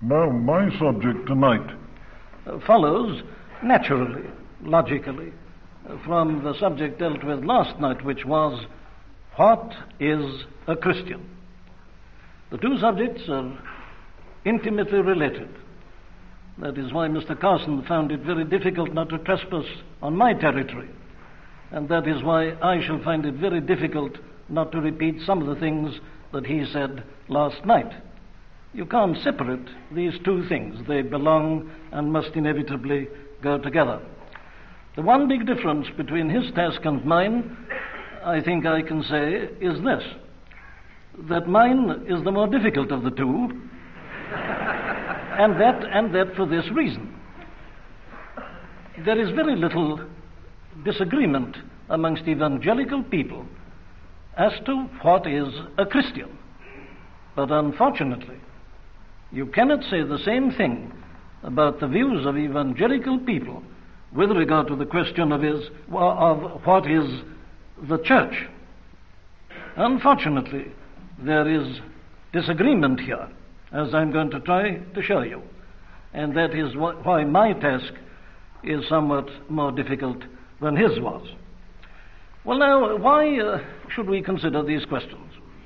Now, my subject tonight follows naturally, logically, from the subject dealt with last night, which was, what is a Christian? The two subjects are intimately related. That is why Mr. Carson found it very difficult not to trespass on my territory. And that is why I shall find it very difficult not to repeat some of the things that he said last night. You can't separate these two things. They belong and must inevitably go together. The one big difference between his task and mine, I think I can say, is this: that mine is the more difficult of the two, and that for this reason. There is very little disagreement amongst evangelical people as to what is a Christian. But unfortunately, you cannot say the same thing about the views of evangelical people with regard to the question of what is the church. Unfortunately, there is disagreement here, as I'm going to try to show you. And that is why my task is somewhat more difficult than his was. Well, now, why should we consider these questions?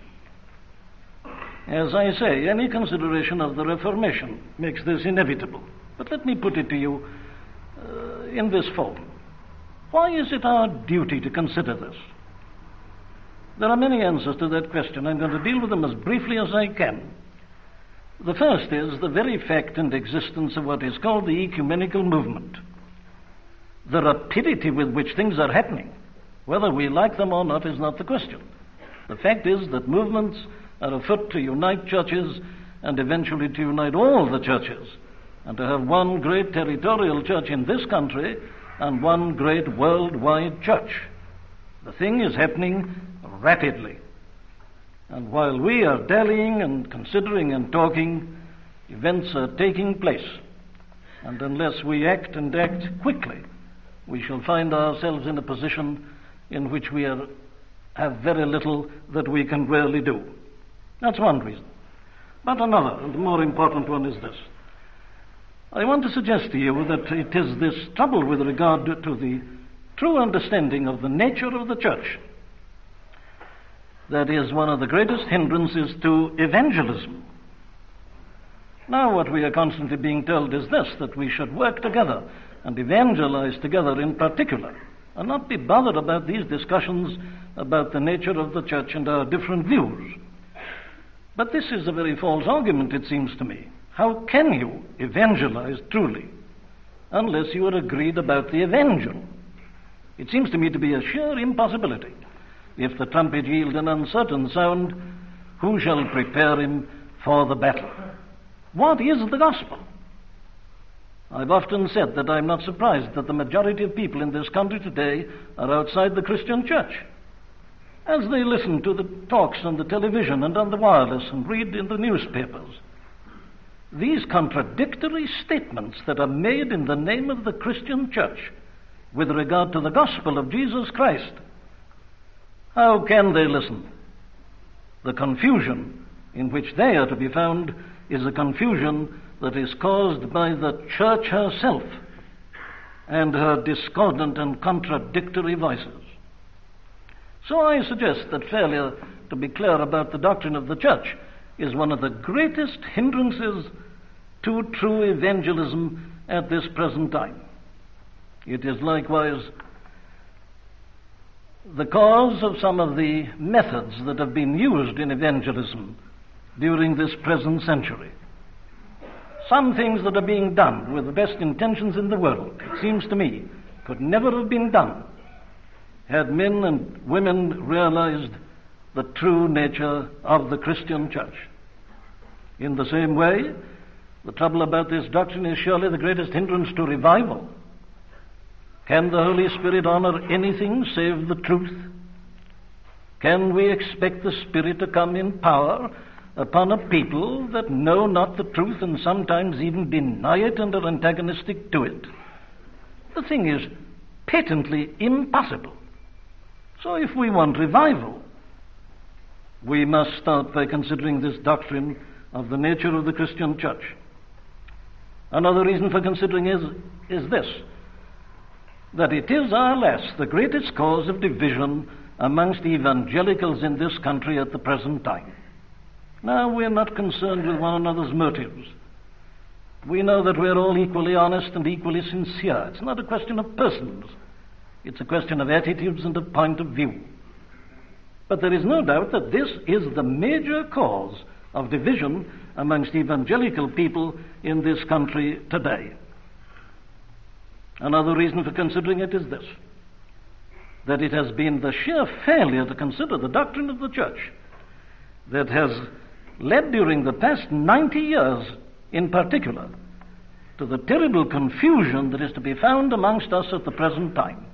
As I say, any consideration of the Reformation makes this inevitable. But let me put it to you in this form. Why is it our duty to consider this? There are many answers to that question. I'm going to deal with them as briefly as I can. The first is the very fact and existence of what is called the ecumenical movement. The rapidity with which things are happening, whether we like them or not, is not the question. The fact is that movements are afoot to unite churches and eventually to unite all the churches, and to have one great territorial church in this country and one great worldwide church. The thing is happening rapidly. And while we are dallying and considering and talking, events are taking place. And unless we act and act quickly, we shall find ourselves in a position in which we have very little that we can really do. That's one reason. But another, and the more important one, is this. I want to suggest to you that it is this trouble with regard to the true understanding of the nature of the church that is one of the greatest hindrances to evangelism. Now, what we are constantly being told is this, that we should work together and evangelize together in particular, and not be bothered about these discussions about the nature of the church and our different views. But this is a very false argument, it seems to me. How can you evangelize truly unless you are agreed about the evangel? It seems to me to be a sheer impossibility. If the trumpet yield an uncertain sound, who shall prepare him for the battle? What is the gospel? I've often said that I'm not surprised that the majority of people in this country today are outside the Christian church. As they listen to the talks on the television and on the wireless and read in the newspapers, these contradictory statements that are made in the name of the Christian church with regard to the gospel of Jesus Christ, how can they listen? The confusion in which they are to be found is a confusion that is caused by the church herself and her discordant and contradictory voices. So I suggest that failure to be clear about the doctrine of the church is one of the greatest hindrances to true evangelism at this present time. It is likewise the cause of some of the methods that have been used in evangelism during this present century. Some things that are being done with the best intentions in the world, it seems to me, could never have been done had men and women realized the true nature of the Christian church. In the same way, the trouble about this doctrine is surely the greatest hindrance to revival. Can the Holy Spirit honor anything save the truth? Can we expect the Spirit to come in power upon a people that know not the truth and sometimes even deny it and are antagonistic to it? The thing is patently impossible. So if we want revival, we must start by considering this doctrine of the nature of the Christian church. Another reason for considering is this, that it is, alas, the greatest cause of division amongst evangelicals in this country at the present time. Now, we're not concerned with one another's motives. We know that we're all equally honest and equally sincere. It's not a question of persons. It's a question of attitudes and of point of view. But there is no doubt that this is the major cause of division amongst evangelical people in this country today. Another reason for considering it is this, that it has been the sheer failure to consider the doctrine of the church that has led during the past 90 years in particular to the terrible confusion that is to be found amongst us at the present time.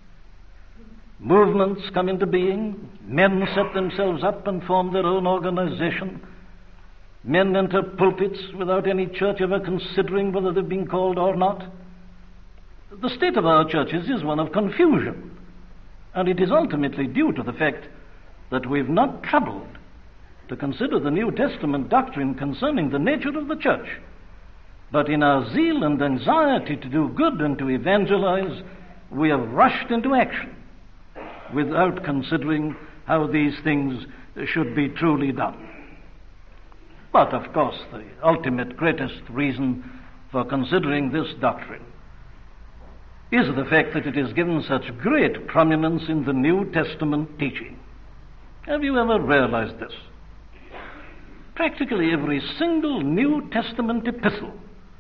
Movements come into being, men set themselves up and form their own organization, men enter pulpits without any church ever considering whether they've been called or not. The state of our churches is one of confusion, and it is ultimately due to the fact that we've not troubled to consider the New Testament doctrine concerning the nature of the church, but in our zeal and anxiety to do good and to evangelize, we have rushed into action without considering how these things should be truly done. But, of course, the ultimate greatest reason for considering this doctrine is the fact that it is given such great prominence in the New Testament teaching. Have you ever realized this? Practically every single New Testament epistle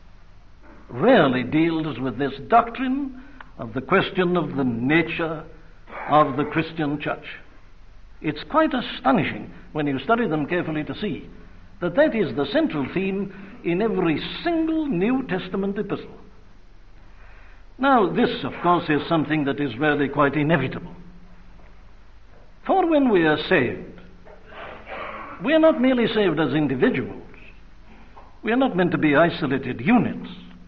rarely deals with this doctrine of the question of the nature of the Christian church. It's quite astonishing when you study them carefully to see that that is the central theme in every single New Testament epistle. Now, this, of course, is something that is really quite inevitable. For when we are saved, we are not merely saved as individuals. We are not meant to be isolated units.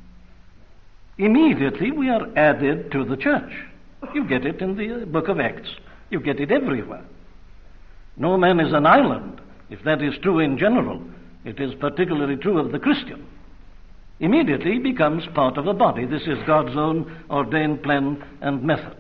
Immediately we are added to the church. You get it in the book of Acts. You get it everywhere. No man is an island. If that is true in general, it is particularly true of the Christian. Immediately he becomes part of a body. This is God's own ordained plan and method.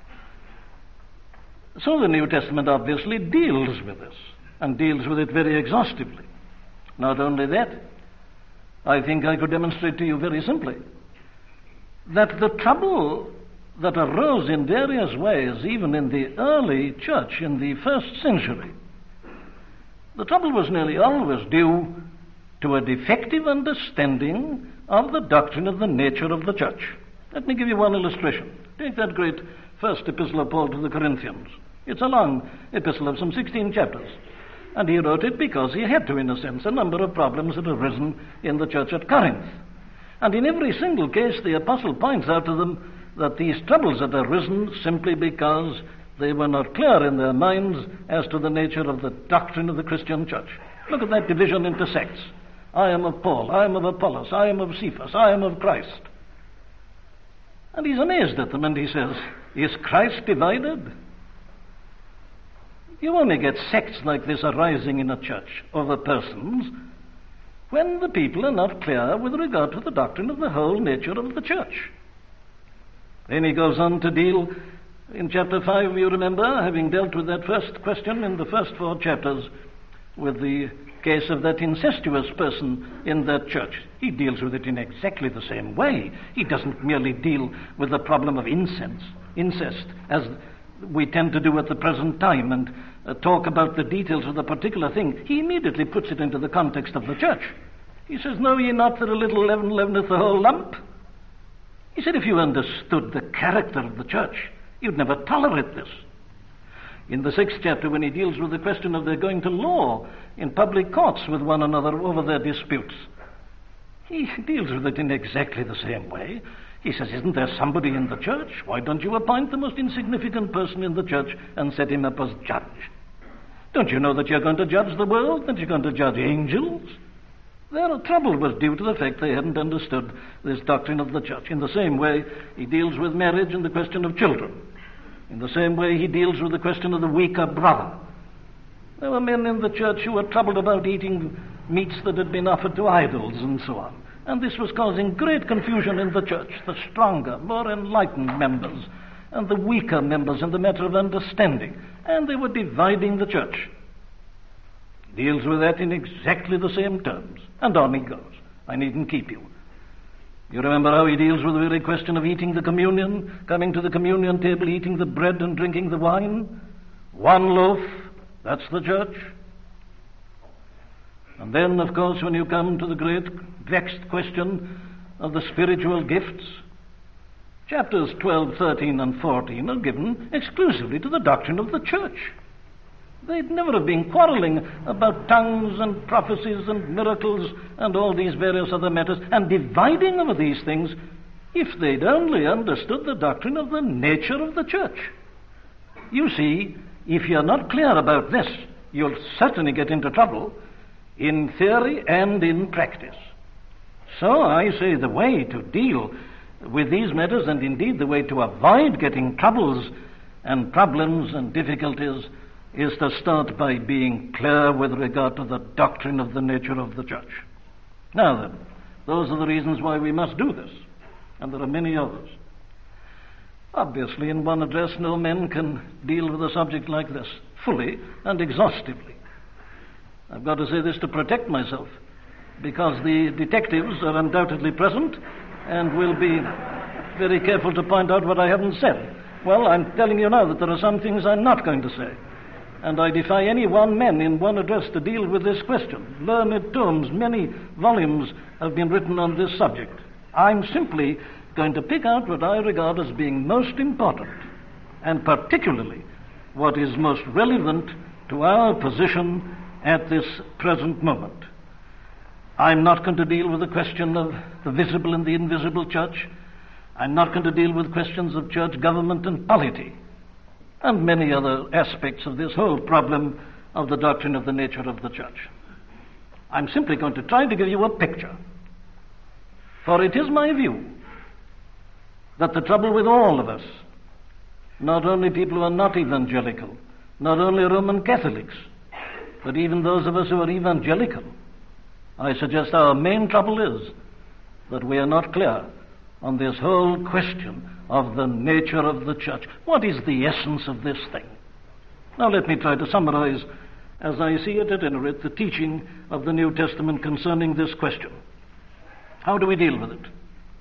So the New Testament obviously deals with this, and deals with it very exhaustively. Not only that, I think I could demonstrate to you very simply that the trouble that arose in various ways, even in the early church in the first century, the trouble was nearly always due to a defective understanding of the doctrine of the nature of the church. Let me give you one illustration. Take that great first epistle of Paul to the Corinthians. It's a long epistle of some 16 chapters. And he wrote it because he had to, in a sense, a number of problems had arisen in the church at Corinth. And in every single case, the apostle points out to them that these troubles had arisen simply because they were not clear in their minds as to the nature of the doctrine of the Christian church. Look at that division into sects. I am of Paul, I am of Apollos, I am of Cephas, I am of Christ. And he's amazed at them, and he says, is Christ divided? You only get sects like this arising in a church over persons when the people are not clear with regard to the doctrine of the whole nature of the church. Then he goes on to deal in chapter 5, you remember, having dealt with that first question in the first 4 chapters, with the case of that incestuous person in that church. He deals with it in exactly the same way. He doesn't merely deal with the problem of incest, as we tend to do at the present time, and talk about the details of the particular thing. He immediately puts it into the context of the church. He says, know ye not that a little leaven leaveneth the whole lump? He said, if you understood the character of the church, you'd never tolerate this. In the 6th chapter, when he deals with the question of their going to law in public courts with one another over their disputes, he deals with it in exactly the same way. He says, isn't there somebody in the church? Why don't you appoint the most insignificant person in the church and set him up as judge? Don't you know that you're going to judge the world, that you're going to judge angels? Their trouble was due to the fact they hadn't understood this doctrine of the church. In the same way, he deals with marriage and the question of children. In the same way, he deals with the question of the weaker brother. There were men in the church who were troubled about eating meats that had been offered to idols and so on. and this was causing great confusion in the church. The stronger, more enlightened members and the weaker members in the matter of understanding, and they were dividing the church. Deals with that in exactly the same terms, and on he goes. I needn't keep you. You remember how he deals with the very question of eating the communion, coming to the communion table, eating the bread and drinking the wine? One loaf, that's the church. And then, of course, when you come to the great vexed question of the spiritual gifts, chapters 12, 13, and 14 are given exclusively to the doctrine of the church. They'd never have been quarreling about tongues and prophecies and miracles and all these various other matters and dividing over these things if they'd only understood the doctrine of the nature of the church. You see, if you're not clear about this, you'll certainly get into trouble in theory and in practice. So I say the way to deal with these matters, and indeed the way to avoid getting troubles and problems and difficulties, is to start by being clear with regard to the doctrine of the nature of the church. Now then, those are the reasons why we must do this, and there are many others. Obviously, in one address, no man can deal with a subject like this fully and exhaustively. I've got to say this to protect myself, because the detectives are undoubtedly present and will be very careful to point out what I haven't said. Well, I'm telling you now that there are some things I'm not going to say. And I defy any one man in one address to deal with this question. Learned tomes, many volumes have been written on this subject. I'm simply going to pick out what I regard as being most important, and particularly what is most relevant to our position at this present moment. I'm not going to deal with the question of the visible and the invisible church. I'm not going to deal with questions of church government and polity, and many other aspects of this whole problem of the doctrine of the nature of the church. I'm simply going to try to give you a picture. For it is my view that the trouble with all of us, not only people who are not evangelical, not only Roman Catholics, but even those of us who are evangelical, I suggest our main trouble is that we are not clear on this whole question of the nature of the church. What is the essence of this thing? Now let me try to summarize, as I see it at any rate, the teaching of the New Testament concerning this question. How do we deal with it?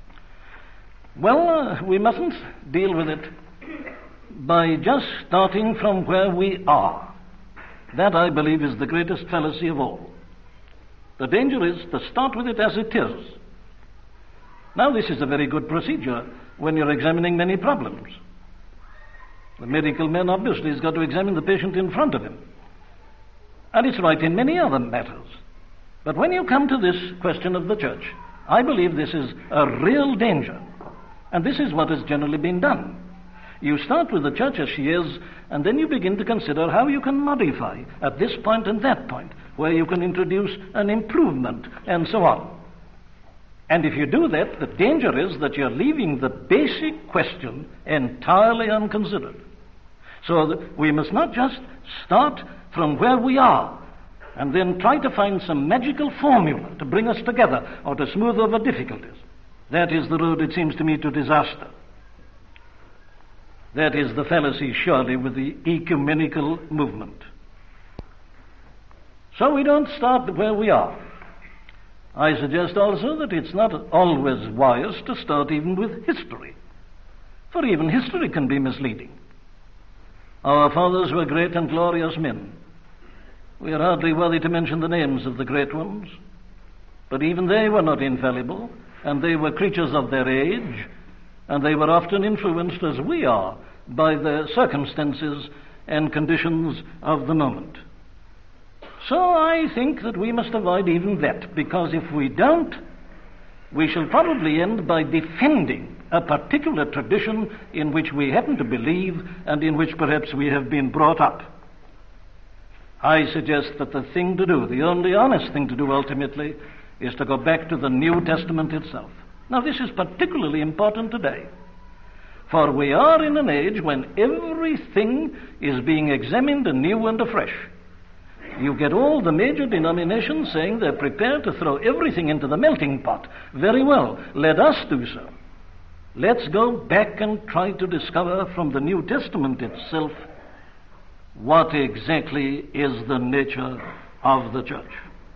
Well, we mustn't deal with it by just starting from where we are. That, I believe, is the greatest fallacy of all. The danger is to start with it as it is. Now, this is a very good procedure when you're examining many problems. The medical man obviously has got to examine the patient in front of him. And it's right in many other matters. But when you come to this question of the church, I believe this is a real danger. And this is what has generally been done. You start with the church as she is, and then you begin to consider how you can modify at this point and that point, where you can introduce an improvement, and so on. And if you do that, the danger is that you're leaving the basic question entirely unconsidered. So we must not just start from where we are and then try to find some magical formula to bring us together or to smooth over difficulties. That is the road, it seems to me, to disaster. That is the fallacy, surely, with the ecumenical movement. So we don't start where we are. I suggest also that it's not always wise to start even with history, for even history can be misleading. Our fathers were great and glorious men. We are hardly worthy to mention the names of the great ones, but even they were not infallible, and they were creatures of their age, and they were often influenced, as we are, by the circumstances and conditions of the moment. So I think that we must avoid even that, because if we don't, we shall probably end by defending a particular tradition in which we happen to believe and in which perhaps we have been brought up. I suggest that the thing to do, the only honest thing to do ultimately, is to go back to the New Testament itself. Now, this is particularly important today, for we are in an age when everything is being examined anew and afresh. You get all the major denominations saying they're prepared to throw everything into the melting pot. Very well, let us do so. Let's go back and try to discover from the New Testament itself what exactly is the nature of the church.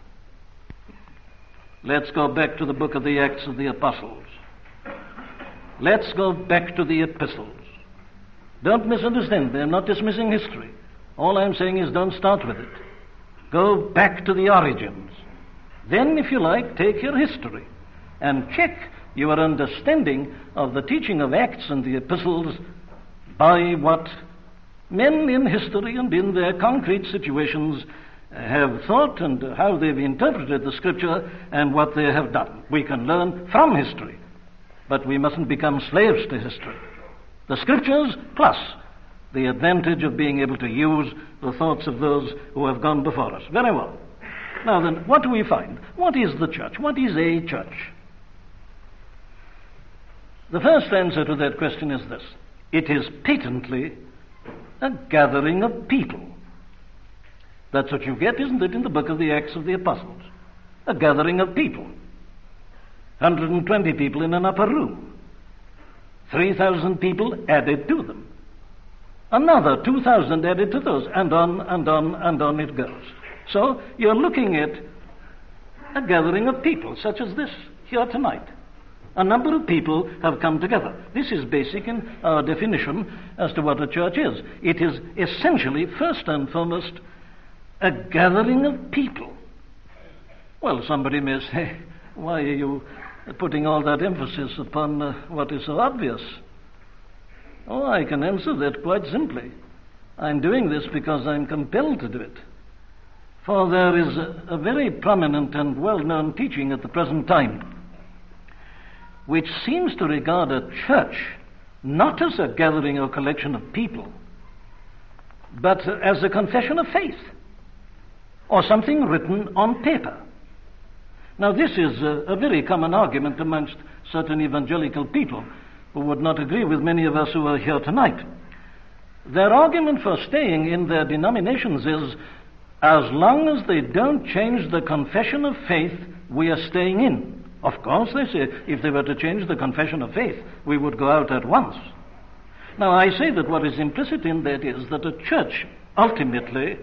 Let's go back to the book of the Acts of the Apostles. Let's go back to the epistles. Don't misunderstand me. I'm not dismissing history. All I'm saying is don't start with it. Go back to the origins. Then, if you like, take your history and check your understanding of the teaching of Acts and the epistles by what men in history and in their concrete situations have thought and how they've interpreted the Scripture and what they have done. We can learn from history, but we mustn't become slaves to history. The Scriptures plus the advantage of being able to use the thoughts of those who have gone before us. Very well. Now then, what do we find? What is the church? What is a church? The first answer to that question is this. It is patently a gathering of people. That's what you get, isn't it, in the book of the Acts of the Apostles? A gathering of people. 120 people in an upper room. 3,000 people added to them. Another 2,000 added to those, and on and on and on it goes. So you're looking at a gathering of people such as this here tonight. A number of people have come together. This is basic in our definition as to what a church is. It is essentially, first and foremost, a gathering of people. Well, somebody may say, why are you putting all that emphasis upon what is so obvious? Oh, I can answer that quite simply. I'm doing this because I'm compelled to do it. For there is a very prominent and well-known teaching at the present time which seems to regard a church not as a gathering or collection of people, but as a confession of faith, or something written on paper. Now, this is a very common argument amongst certain evangelical people who would not agree with many of us who are here tonight. Their argument for staying in their denominations is, as long as they don't change the confession of faith, we are staying in. Of course, they say, if they were to change the confession of faith, we would go out at once. Now, I say that what is implicit in that is that a church ultimately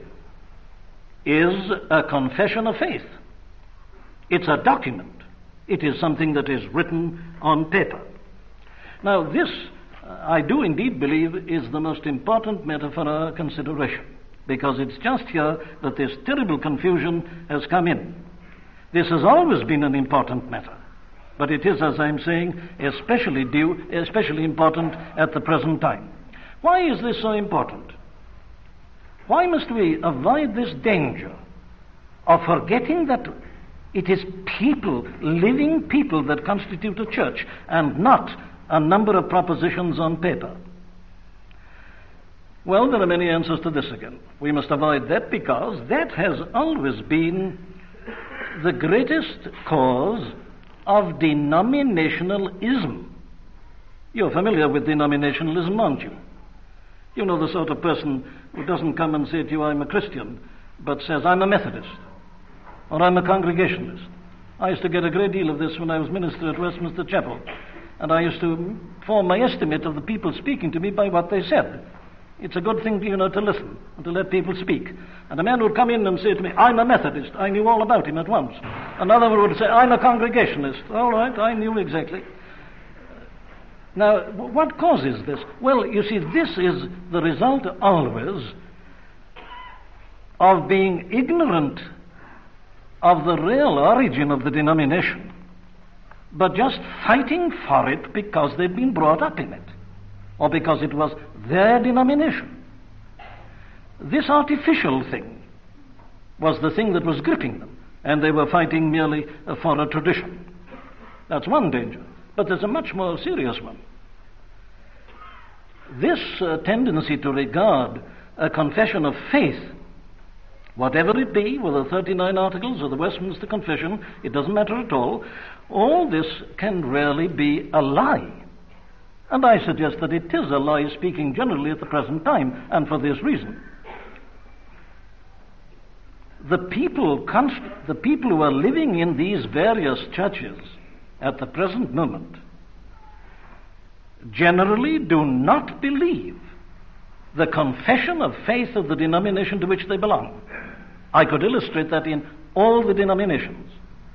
is a confession of faith. It's a document. It is something that is written on paper. Now, this, I do indeed believe, is the most important matter for our consideration, because it's just here that this terrible confusion has come in. This has always been an important matter, but it is, as I'm saying, especially important at the present time. Why is this so important? Why must we avoid this danger of forgetting that it is people, living people, that constitute a church, and not a number of propositions on paper? Well, there are many answers to this again. We must avoid that because that has always been the greatest cause of denominationalism. You're familiar with denominationalism, aren't you? You know the sort of person who doesn't come and say to you, I'm a Christian, but says, I'm a Methodist, or I'm a Congregationalist. I used to get a great deal of this when I was minister at Westminster Chapel, and I used to form my estimate of the people speaking to me by what they said. It's a good thing, to listen and to let people speak. And a man would come in and say to me, I'm a Methodist. I knew all about him at once. Another would say, I'm a Congregationalist. All right, I knew exactly. Now, what causes this? Well, you see, this is the result always of being ignorant of the real origin of the denomination, but just fighting for it because they'd been brought up in it, or because it was their denomination. This artificial thing was the thing that was gripping them, and they were fighting merely for a tradition. That's one danger. But there's a much more serious one. This tendency to regard a confession of faith, whatever it be, whether 39 Articles or the Westminster Confession, it doesn't matter at all this can rarely be a lie. And I suggest that it is a lie, speaking generally at the present time, and for this reason. the people who are living in these various churches at the present moment generally do not believe the confession of faith of the denomination to which they belong. I could illustrate that in all the denominations.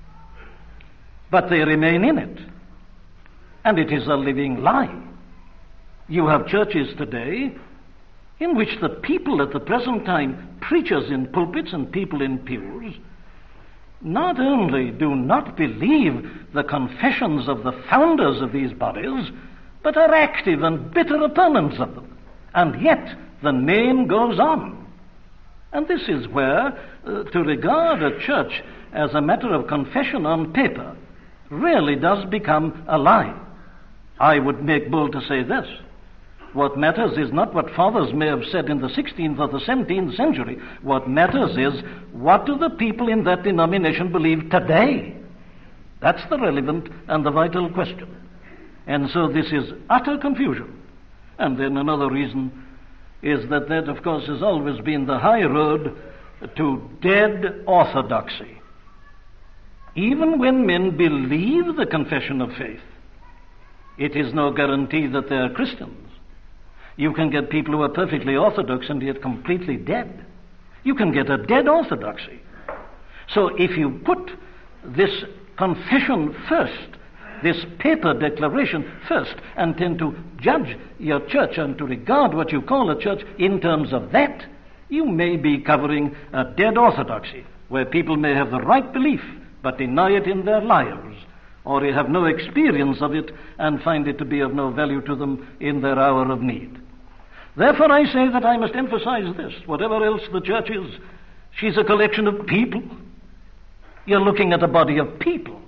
But they remain in it. And it is a living lie. You have churches today in which the people at the present time, preachers in pulpits and people in pews, not only do not believe the confessions of the founders of these bodies, but are active and bitter opponents of them. And yet the name goes on. And this is where to regard a church as a matter of confession on paper really does become a lie. I would make bold to say this. What matters is not what fathers may have said in the 16th or the 17th century. What matters is, what do the people in that denomination believe today? That's the relevant and the vital question. And so this is utter confusion. And then another reason is that of course, has always been the high road to dead orthodoxy. Even when men believe the confession of faith, it is no guarantee that they are Christians. You can get people who are perfectly orthodox and yet completely dead. You can get a dead orthodoxy. So if you put this confession first, this paper declaration first, and tend to judge your church and to regard what you call a church in terms of that, you may be covering a dead orthodoxy, where people may have the right belief, but deny it in their lives, or they have no experience of it and find it to be of no value to them in their hour of need. Therefore I say that I must emphasize this. Whatever else the church is, she's a collection of people. You're looking at a body of people.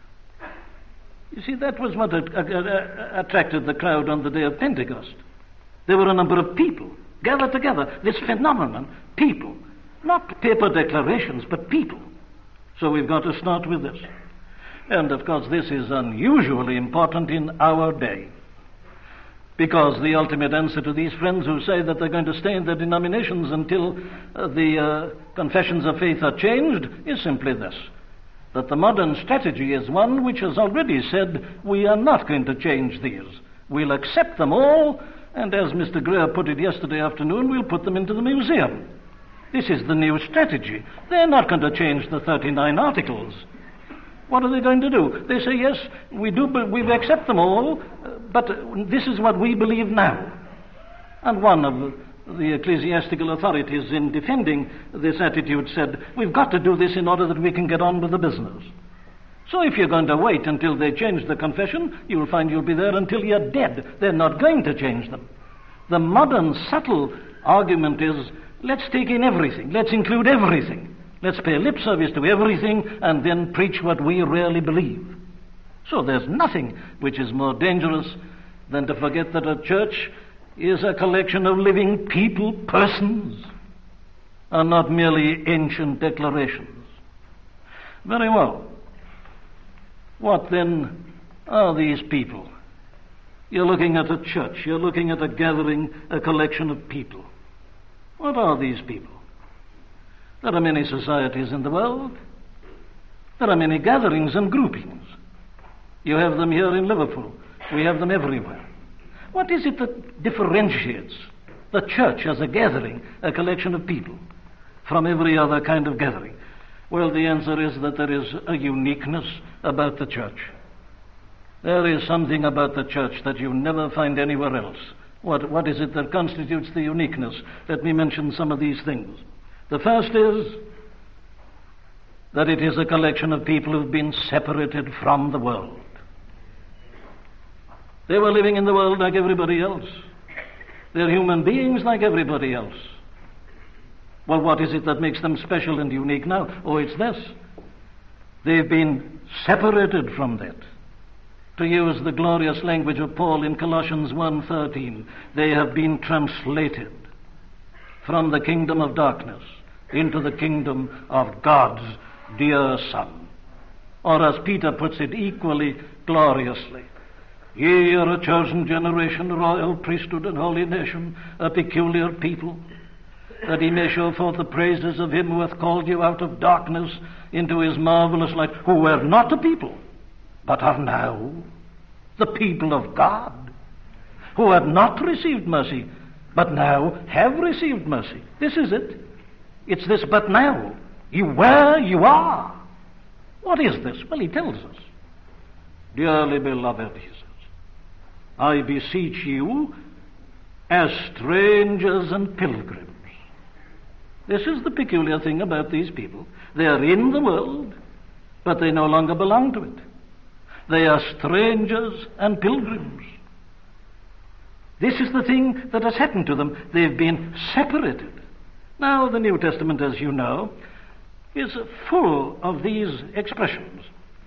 You see, that was what attracted the crowd on the day of Pentecost. There were a number of people gathered together. This phenomenon, people. Not paper declarations, but people. So we've got to start with this. And of course this is unusually important in our day. Because the ultimate answer to these friends who say that they're going to stay in their denominations until the confessions of faith are changed is simply this. That the modern strategy is one which has already said we are not going to change these. We'll accept them all, and as Mr. Greer put it yesterday afternoon, we'll put them into the museum. This is the new strategy. They're not going to change the 39 articles. What are they going to do? They say, yes, we accept them all, but this is what we believe now. And one of the ecclesiastical authorities in defending this attitude said, we've got to do this in order that we can get on with the business. So if you're going to wait until they change the confession, you'll find you'll be there until you're dead. They're not going to change them. The modern subtle argument is, let's take in everything. Let's include everything. Let's pay lip service to everything and then preach what we really believe. So there's nothing which is more dangerous than to forget that a church is a collection of living people, persons, and not merely ancient declarations. Very well. What then are these people? You're looking at a church. You're looking at a gathering, a collection of people. What are these people? There are many societies in the world. There are many gatherings and groupings. You have them here in Liverpool. We have them everywhere. What is it that differentiates the church as a gathering, a collection of people, from every other kind of gathering? Well, the answer is that there is a uniqueness about the church. There is something about the church that you never find anywhere else. What is it that constitutes the uniqueness? Let me mention some of these things. The first is that it is a collection of people who've been separated from the world. They were living in the world like everybody else. They're human beings like everybody else. Well, what is it that makes them special and unique now? Oh, it's this. They've been separated from that. To use the glorious language of Paul in Colossians 1:13, they have been translated from the kingdom of darkness into the kingdom of God's dear Son. Or as Peter puts it equally gloriously, ye are a chosen generation, a royal priesthood, and holy nation, a peculiar people, that he may show forth the praises of him who hath called you out of darkness into his marvelous light, who were not a people, but are now the people of God, who had not received mercy, but now have received mercy. This is it. It's this but now. You were, you are. What is this? Well, he tells us. Dearly beloved, he says, I beseech you as strangers and pilgrims. This is the peculiar thing about these people. They are in the world, but they no longer belong to it. They are strangers and pilgrims. This is the thing that has happened to them. They've been separated. Now, the New Testament, as you know, is full of these expressions.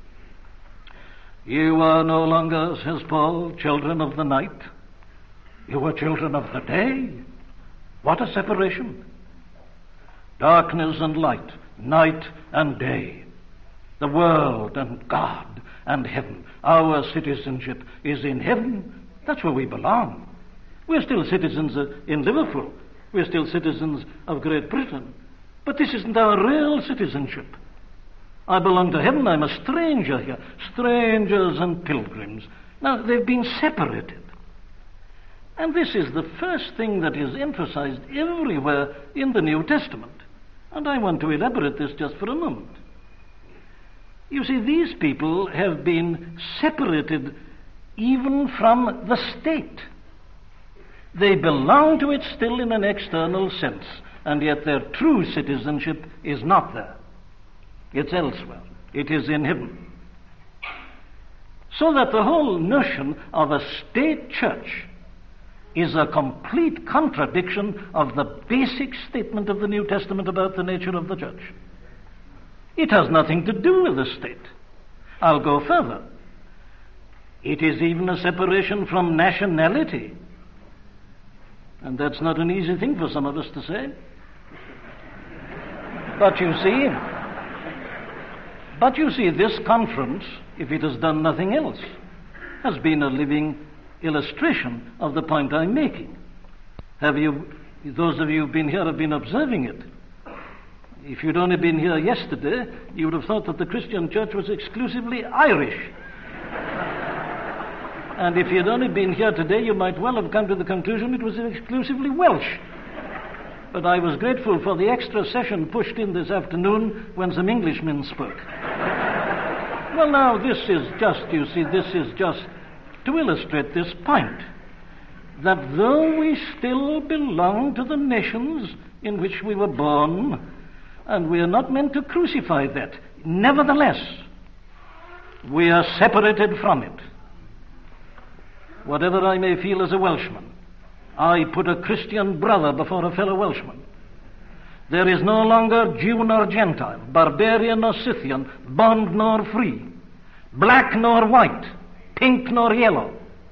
You are no longer, says Paul, children of the night. You are children of the day. What a separation. Darkness and light, night and day. The world and God and heaven. Our citizenship is in heaven. That's where we belong. We're still citizens in Liverpool. We're still citizens of Great Britain. But this isn't our real citizenship. I belong to heaven. I'm a stranger here. Strangers and pilgrims. Now, they've been separated. And this is the first thing that is emphasized everywhere in the New Testament. And I want to elaborate this just for a moment. You see, these people have been separated even from the state. They belong to it still in an external sense, and yet their true citizenship is not there. It's elsewhere. It is in heaven. So that the whole notion of a state church is a complete contradiction of the basic statement of the New Testament about the nature of the church. It has nothing to do with the state. I'll go further. It is even a separation from nationality. And that's not an easy thing for some of us to say. But you see, this conference, if it has done nothing else, has been a living illustration of the point I'm making. Those of you who've been here have been observing it. If you'd only been here yesterday, you would have thought that the Christian church was exclusively Irish. And if you'd only been here today, you might well have come to the conclusion it was exclusively Welsh. But I was grateful for the extra session pushed in this afternoon when some Englishmen spoke. Well, now, this is just to illustrate this point, that though we still belong to the nations in which we were born, and we are not meant to crucify that, nevertheless, we are separated from it. Whatever I may feel as a Welshman, I put a Christian brother before a fellow Welshman. There is no longer Jew nor Gentile, barbarian nor Scythian, bond nor free, black nor white, pink nor yellow.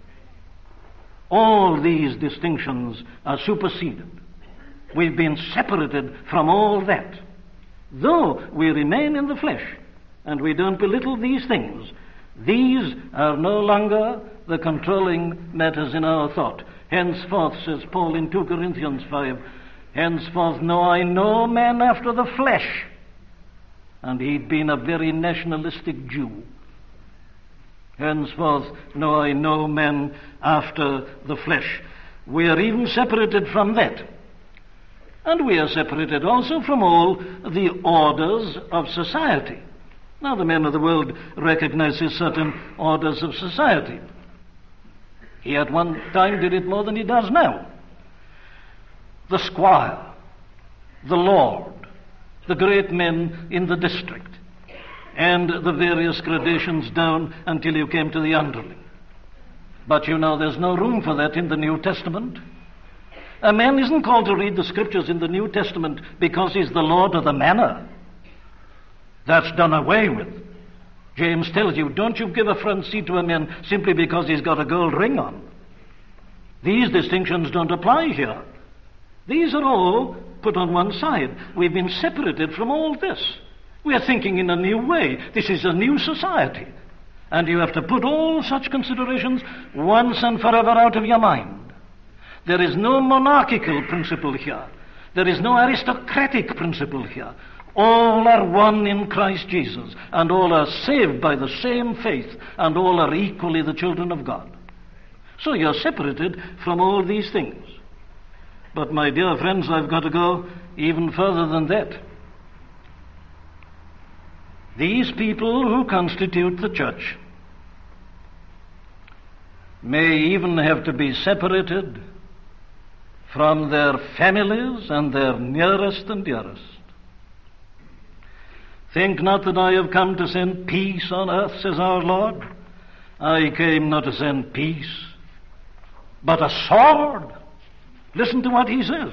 All these distinctions are superseded. We've been separated from all that. Though we remain in the flesh, and we don't belittle these things, these are no longer the controlling matters in our thought. Henceforth, says Paul in 2 Corinthians 5, henceforth know I no man after the flesh. And he'd been a very nationalistic Jew. Henceforth know I no man after the flesh. We are even separated from that. And we are separated also from all the orders of society. Now, the man of the world recognizes certain orders of society. He at one time did it more than he does now. The squire, the lord, the great men in the district, and the various gradations down until you came to the underling. But you know, there's no room for that in the New Testament. A man isn't called to read the scriptures in the New Testament because he's the lord of the manor. That's done away with. James tells you, don't you give a front seat to a man simply because he's got a gold ring on. These distinctions don't apply here. These are all put on one side. We've been separated from all this. We are thinking in a new way. This is a new society. And you have to put all such considerations once and forever out of your mind. There is no monarchical principle here. There is no aristocratic principle here. All are one in Christ Jesus, and all are saved by the same faith, and all are equally the children of God. So you're separated from all these things. But my dear friends, I've got to go even further than that. These people who constitute the church may even have to be separated from their families and their nearest and dearest. Think not that I have come to send peace on earth, says our Lord. I came not to send peace, but a sword. Listen to what he says.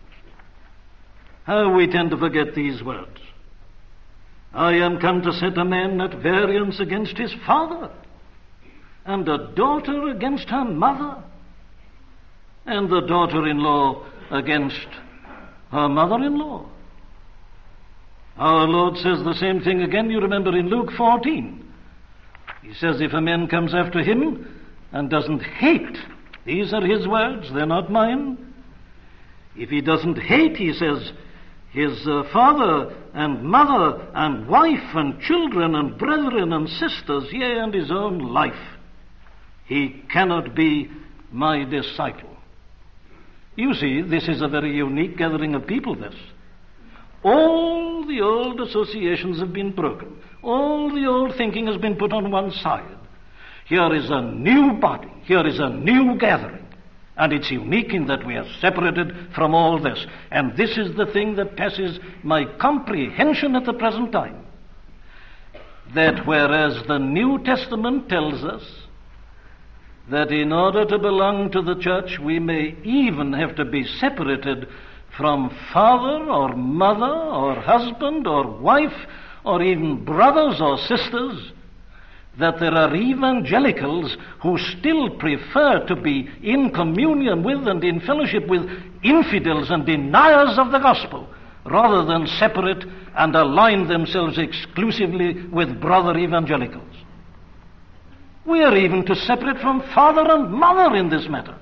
How we tend to forget these words. I am come to set a man at variance against his father, and a daughter against her mother, and the daughter-in-law against her mother-in-law. Our Lord says the same thing again, you remember, in Luke 14. He says, if a man comes after him and doesn't hate, these are his words, they're not mine. If he doesn't hate, he says, his father and mother and wife and children and brethren and sisters, yea, and his own life, he cannot be my disciple. You see, this is a very unique gathering of people, this. All the old associations have been broken. All the old thinking has been put on one side. Here is a new body. Here is a new gathering. And it's unique in that we are separated from all this. And this is the thing that passes my comprehension at the present time. That whereas the New Testament tells us that in order to belong to the church, we may even have to be separated from father or mother or husband or wife or even brothers or sisters, that there are evangelicals who still prefer to be in communion with and in fellowship with infidels and deniers of the gospel, rather than separate and align themselves exclusively with brother evangelicals. We are even to separate from father and mother in this matter.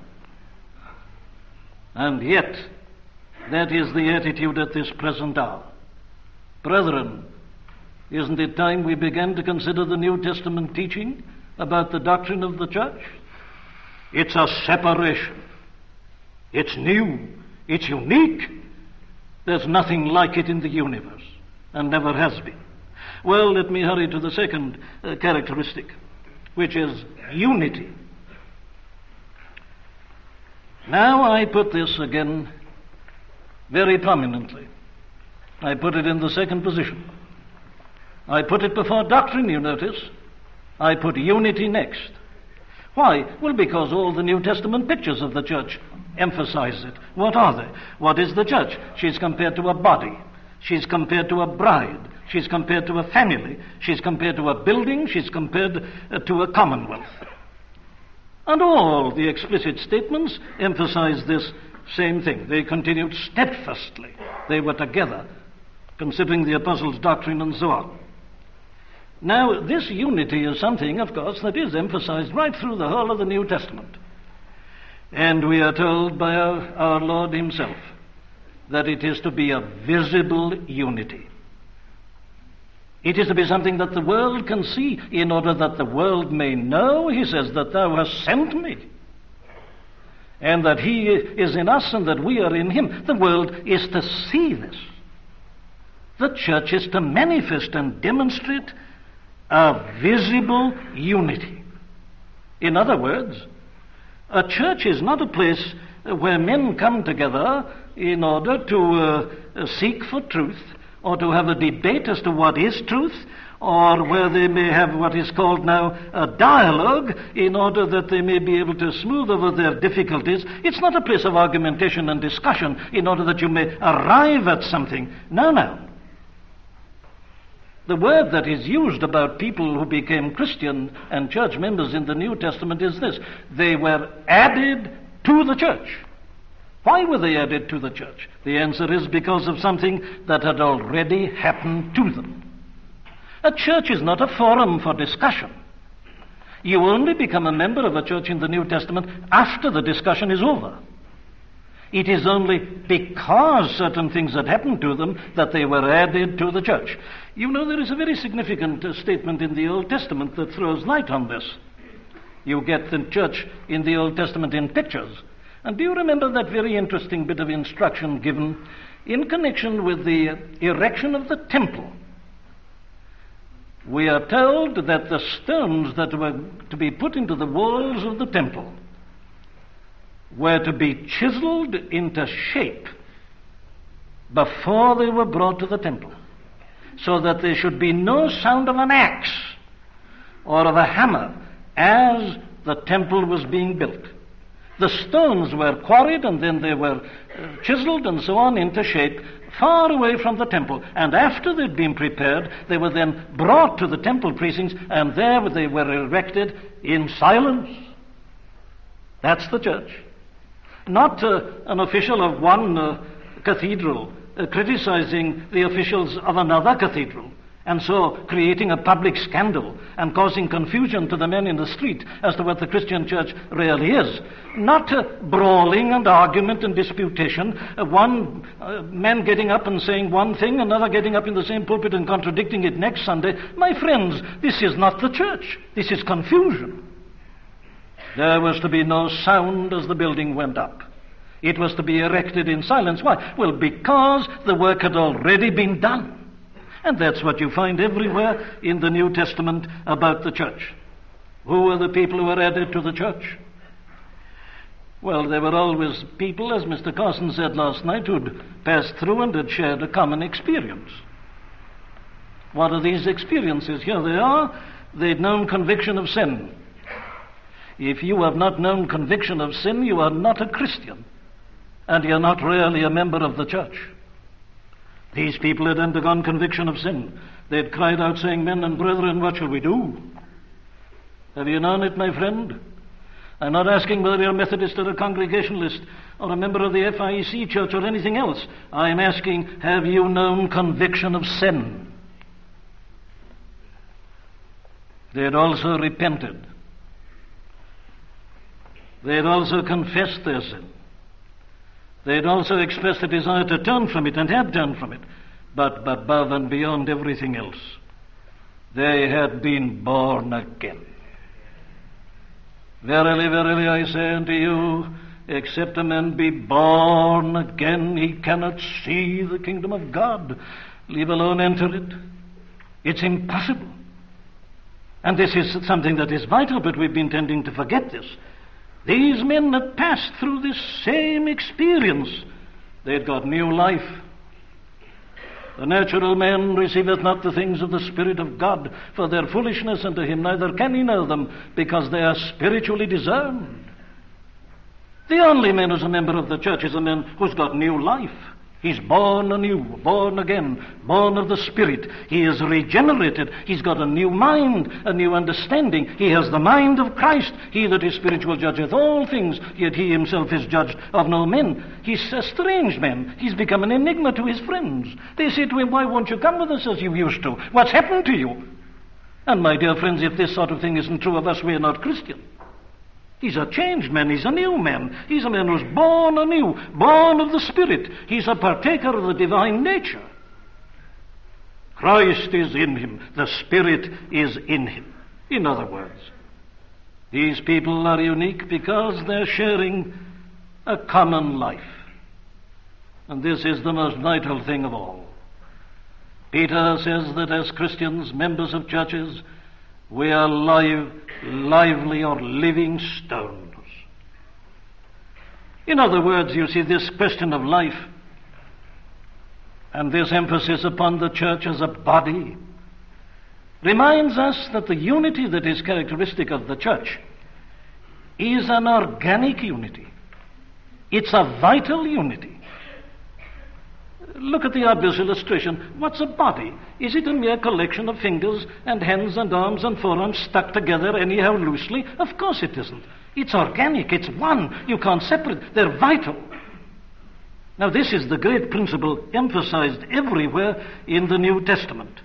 And yet, that is the attitude at this present hour. Brethren, isn't it time we began to consider the New Testament teaching about the doctrine of the church? It's a separation. It's new. It's unique. There's nothing like it in the universe, and never has been. Well, let me hurry to the second characteristic, which is unity. Now I put this again very prominently. I put it in the second position. I put it before doctrine, you notice. I put unity next. Why? Well, because all the New Testament pictures of the church emphasize it. What are they? What is the church? She's compared to a body. She's compared to a bride. She's compared to a family. She's compared to a building. She's compared to a commonwealth. And all the explicit statements emphasize this same thing. They continued steadfastly. They were together, considering the apostles' doctrine and so on. Now, this unity is something, of course, that is emphasized right through the whole of the New Testament. And we are told by our Lord himself that it is to be a visible unity. It is to be something that the world can see, in order that the world may know, he says, that thou hast sent me, and that he is in us and that we are in him. The world is to see this. The church is to manifest and demonstrate a visible unity. In other words, a church is not a place where men come together in order to seek for truth, or to have a debate as to what is truth, or where they may have what is called now a dialogue in order that they may be able to smooth over their difficulties. It's not a place of argumentation and discussion in order that you may arrive at something. No. The word that is used about people who became Christian and church members in the New Testament is this: they were added to the church. Why were they added to the church? The answer is because of something that had already happened to them. A church is not a forum for discussion. You only become a member of a church in the New Testament after the discussion is over. It is only because certain things had happened to them that they were added to the church. You know, there is a very significant statement in the Old Testament that throws light on this. You get the church in the Old Testament in pictures. And do you remember that very interesting bit of instruction given in connection with the erection of the temple? We are told that the stones that were to be put into the walls of the temple were to be chiseled into shape before they were brought to the temple, so that there should be no sound of an axe or of a hammer as the temple was being built. The stones were quarried and then they were chiseled and so on into shape far away from the temple. And after they'd been prepared, they were then brought to the temple precincts, and there they were erected in silence. That's the church. Not an official of one cathedral criticizing the officials of another cathedral, and so creating a public scandal and causing confusion to the men in the street as to what the Christian church really is. Not brawling and argument and disputation, one man getting up and saying one thing, another getting up in the same pulpit and contradicting it next Sunday. My friends, this is not the church. This is confusion. There was to be no sound as the building went up. It was to be erected in silence. Why? Well, because the work had already been done. And that's what you find everywhere in the New Testament about the church. Who were the people who were added to the church? Well, there were always people, as Mr. Carson said last night, who'd passed through and had shared a common experience. What are these experiences? Here they are. They'd known conviction of sin. If you have not known conviction of sin, you are not a Christian, and you're not really a member of the church. These people had undergone conviction of sin. They had cried out saying, "Men and brethren, what shall we do?" Have you known it, my friend? I'm not asking whether you're a Methodist or a Congregationalist or a member of the FIEC church or anything else. I'm asking, have you known conviction of sin? They had also repented. They had also confessed their sin. They had also expressed a desire to turn from it and had turned from it. But above and beyond everything else, they had been born again. Verily, verily, I say unto you, except a man be born again, he cannot see the kingdom of God, leave alone enter it. It's impossible. And this is something that is vital, but we've been tending to forget this. These men had passed through this same experience. They had got new life. The natural man receiveth not the things of the Spirit of God, for their foolishness unto him, neither can he know them, because they are spiritually discerned. The only man who's a member of the church is a man who's got new life. He's born anew, born again, born of the Spirit. He is regenerated. He's got a new mind, a new understanding. He has the mind of Christ. He that is spiritual judgeth all things, yet he himself is judged of no men. He's a strange man. He's become an enigma to his friends. They say to him, "Why won't you come with us as you used to? What's happened to you?" And my dear friends, if this sort of thing isn't true of us, we're not Christian. He's a changed man. He's a new man. He's a man who's born anew, born of the Spirit. He's a partaker of the divine nature. Christ is in him. The Spirit is in him. In other words, these people are unique because they're sharing a common life. And this is the most vital thing of all. Peter says that as Christians, members of churches, we are lively or living stones. In other words, you see, this question of life and this emphasis upon the church as a body reminds us that the unity that is characteristic of the church is an organic unity. It's a vital unity. Look at the obvious illustration. What's a body? Is it a mere collection of fingers and hands and arms and forearms stuck together anyhow loosely? Of course it isn't. It's organic. It's one. You can't separate. They're vital. Now this is the great principle emphasized everywhere in the New Testament.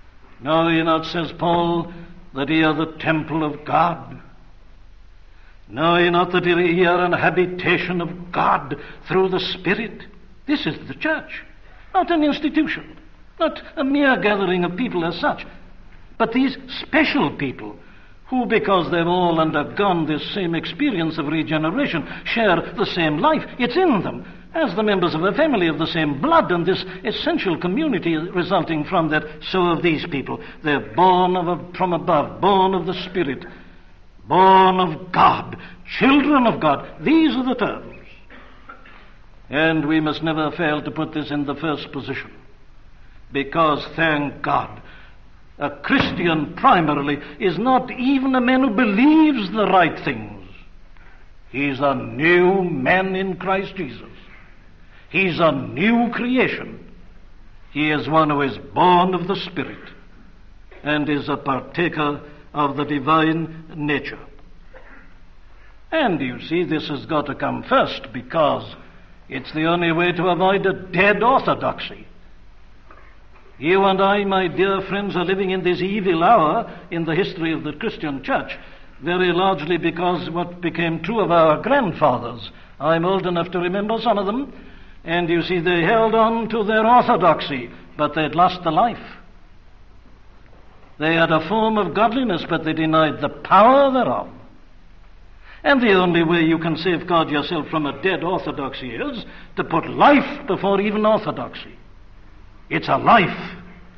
Know ye not, says Paul, that ye are the temple of God? Know ye not that ye are an habitation of God through the Spirit? This is the church, not an institution, not a mere gathering of people as such, but these special people who, because they've all undergone this same experience of regeneration, share the same life. It's in them, as the members of a family of the same blood, and this essential community resulting from that. So of these people, they're born from above, born of the Spirit, born of God, children of God. These are the terms. And we must never fail to put this in the first position, because, thank God, a Christian primarily is not even a man who believes the right things. He's a new man in Christ Jesus. He's a new creation. He is one who is born of the Spirit and is a partaker of the divine nature. And you see, this has got to come first, because it's the only way to avoid a dead orthodoxy. You and I, my dear friends, are living in this evil hour in the history of the Christian church, very largely because what became true of our grandfathers. I'm old enough to remember some of them, and you see, they held on to their orthodoxy, but they'd lost the life. They had a form of godliness, but they denied the power thereof. And the only way you can safeguard yourself from a dead orthodoxy is to put life before even orthodoxy. It's a life.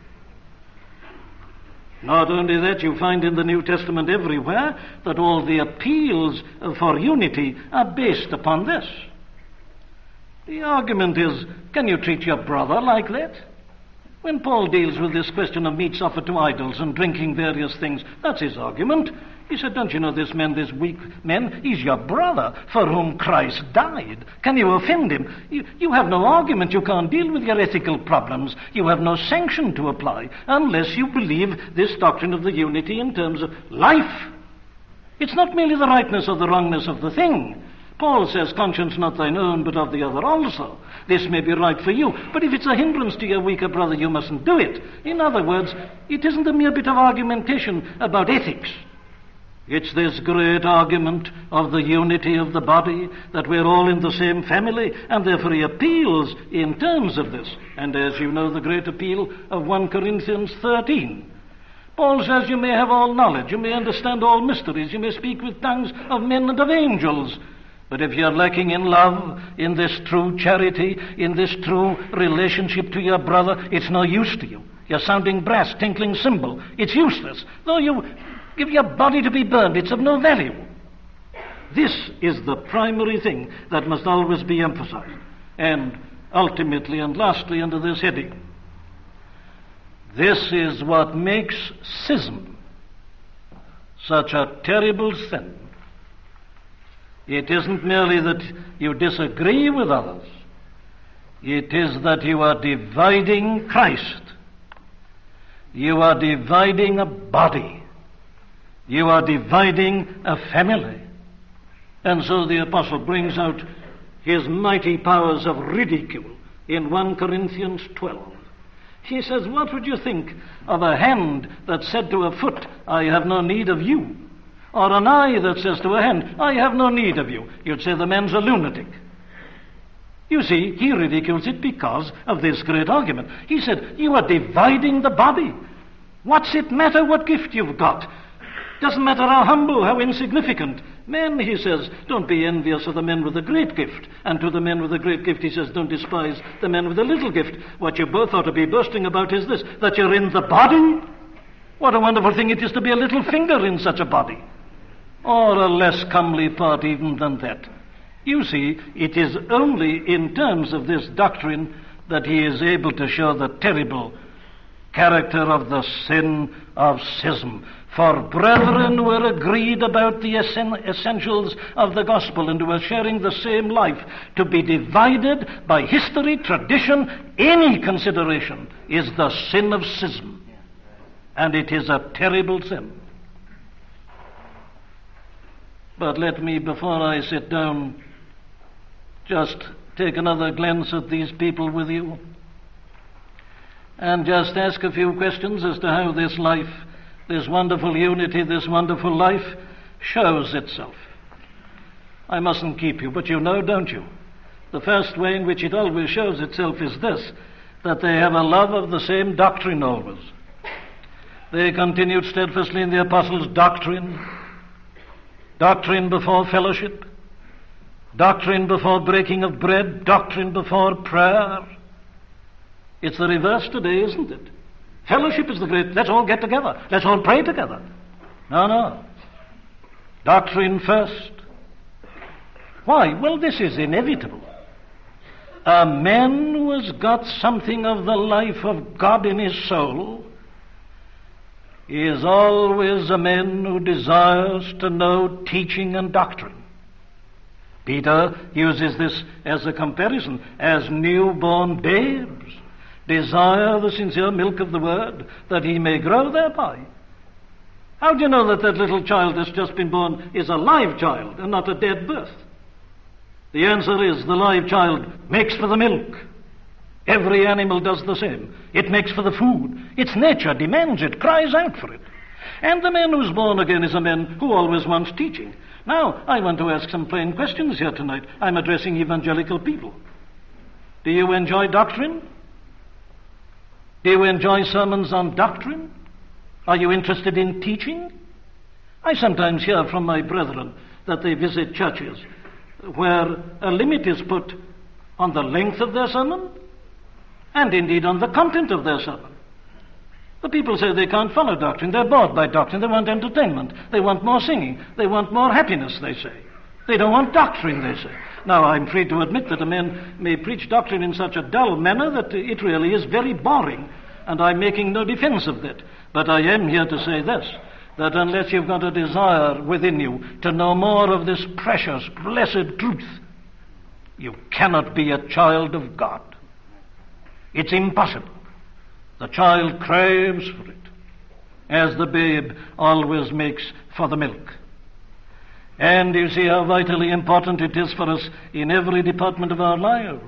Not only that, you find in the New Testament everywhere that all the appeals for unity are based upon this. The argument is, can you treat your brother like that? When Paul deals with this question of meats offered to idols and drinking various things, that's his argument. He said, don't you know this man, this weak man? He's your brother for whom Christ died. Can you offend him? You have no argument. You can't deal with your ethical problems. You have no sanction to apply unless you believe this doctrine of the unity in terms of life. It's not merely the rightness or the wrongness of the thing. Paul says, conscience not thine own, but of the other also. This may be right for you, but if it's a hindrance to your weaker brother, you mustn't do it. In other words, it isn't a mere bit of argumentation about ethics. It's this great argument of the unity of the body, that we're all in the same family, and therefore he appeals in terms of this. And as you know, the great appeal of 1 Corinthians 13. Paul says you may have all knowledge, you may understand all mysteries, you may speak with tongues of men and of angels. But if you're lacking in love, in this true charity, in this true relationship to your brother, it's no use to you. You're sounding brass, tinkling cymbal. It's useless. Though you give your body to be burned, it's of no value. This is the primary thing that must always be emphasized. And ultimately and lastly, under this heading, this is what makes schism such a terrible sin. It isn't merely that you disagree with others. It is that you are dividing Christ. You are dividing a body. You are dividing a family. And so the apostle brings out his mighty powers of ridicule in 1 Corinthians 12. He says, what would you think of a hand that said to a foot, I have no need of you? Or an eye that says to a hand, I have no need of you. You'd say the man's a lunatic. You see, he ridicules it because of this great argument. He said, you are dividing the body. What's it matter what gift you've got? Doesn't matter how humble, how insignificant. Men, he says, don't be envious of the men with a great gift. And to the men with a great gift, he says, don't despise the men with a little gift. What you both ought to be boasting about is this, that you're in the body. What a wonderful thing it is to be a little finger in such a body. Or a less comely part even than that. You see, it is only in terms of this doctrine that he is able to show the terrible character of the sin of schism. For brethren were agreed about the essentials of the gospel and were sharing the same life. To be divided by history, tradition, any consideration is the sin of schism. And it is a terrible sin. But let me, before I sit down, just take another glance at these people with you and just ask a few questions as to how this life, this wonderful unity, this wonderful life shows itself. I mustn't keep you, but you know, don't you? The first way in which it always shows itself is this, that they have a love of the same doctrine always. They continued steadfastly in the apostles' doctrine, doctrine before fellowship, doctrine before breaking of bread, doctrine before prayer. It's the reverse today, isn't it? Fellowship is the great, let's all get together, let's all pray together. No. Doctrine first. Why? Well, this is inevitable. A man who has got something of the life of God in his soul is always a man who desires to know teaching and doctrine. Peter uses this as a comparison, as newborn babes desire the sincere milk of the word, that he may grow thereby. How do you know that that little child that's just been born is a live child and not a dead birth? The answer is the live child makes for the milk. Every animal does the same. It makes for the food. Its nature demands it, cries out for it. And the man who's born again is a man who always wants teaching. Now, I want to ask some plain questions here tonight. I'm addressing evangelical people. Do you enjoy doctrine? Do you enjoy sermons on doctrine? Are you interested in teaching? I sometimes hear from my brethren that they visit churches where a limit is put on the length of their sermon and indeed on the content of their sermon. The people say they can't follow doctrine. They're bored by doctrine. They want entertainment. They want more singing. They want more happiness, they say. They don't want doctrine, they say. Now, I'm free to admit that a man may preach doctrine in such a dull manner that it really is very boring, and I'm making no defense of that. But I am here to say this, that unless you've got a desire within you to know more of this precious, blessed truth, you cannot be a child of God. It's impossible. The child craves for it, as the babe always makes for the milk. And you see how vitally important it is for us in every department of our lives.